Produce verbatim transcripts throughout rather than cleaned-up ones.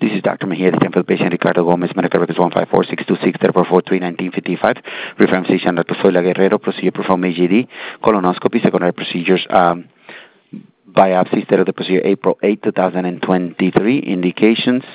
This is Doctor Mejia, the temple patient Ricardo Gomez, medical records one five four six two six zero four three nineteen fifty-five. Reference physician Doctor Zoila Guerrero, procedure performed A G D, colonoscopy, secondary procedures, um, biopsy, state of the procedure April eighth, two thousand twenty-three. Indications.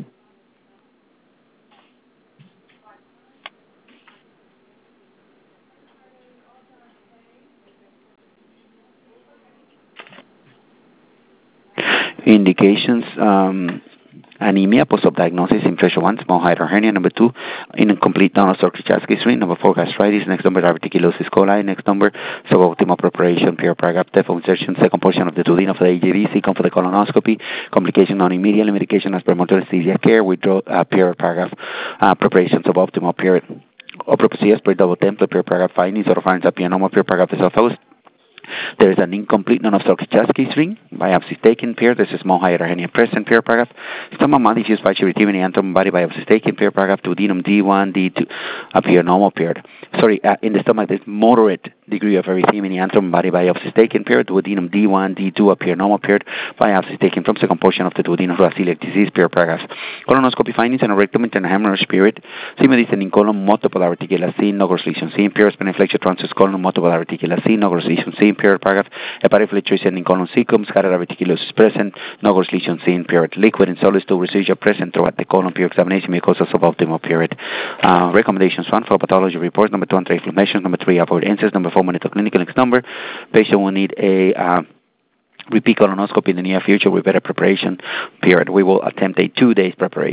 Indications, um, anemia, post-op diagnosis, inflation one, small hydrohernia. Number two, incomplete Donald-Sorky string. Number four, gastritis. Next number, diverticulosis coli. Next number, suboptimal preparation, pure paragraph, defo insertion, second portion of the duodenum for the A G D, second for the colonoscopy, complication non-immediate, medication as per motor anesthesia care, withdraw uh, pure paragraph, uh, preparation, suboptimal period. Opropsia, per double template, pure paragraph findings, oropharynx, apianoma, pure paragraph esophagus. There is an incomplete non-obstructive string. Biopsy taken, paired. There's a small hydrohernia present, paired paragraph. Stomach mouth diffuse pituitary antrum body biopsy taken, paired paragraph. Duodenum D one, D two, appear normal, paired. Sorry, uh, in the stomach there's moderate degree of erythema in the antrum body biopsy taken, paired. Duodenum D one, D two, appear normal, paired. Biopsy taken from second portion of the duodenum for celiac disease, paired paragraph. Colonoscopy findings and a rectum internal hemorrhage, period. Simodistin in colon, multiple articular scene, no gross lesion seen, paired. Spiniflexion transverse colon, multiple articular scene, no gross lesion seen, paired paragraph. Hepatofiltration in colon cecum, scattered diverticulosis present, no gross lesion seen, period. Liquid and solid stool residual present throughout the colon, pure examination may cause a suboptimal, period. Uh, recommendations one, for pathology report. Number two, anti-inflammation. Number three, avoid incest. Number four, monitor clinical. Next number, patient will need a uh, repeat colonoscopy in the near future with better preparation, period. We will attempt a two days preparation.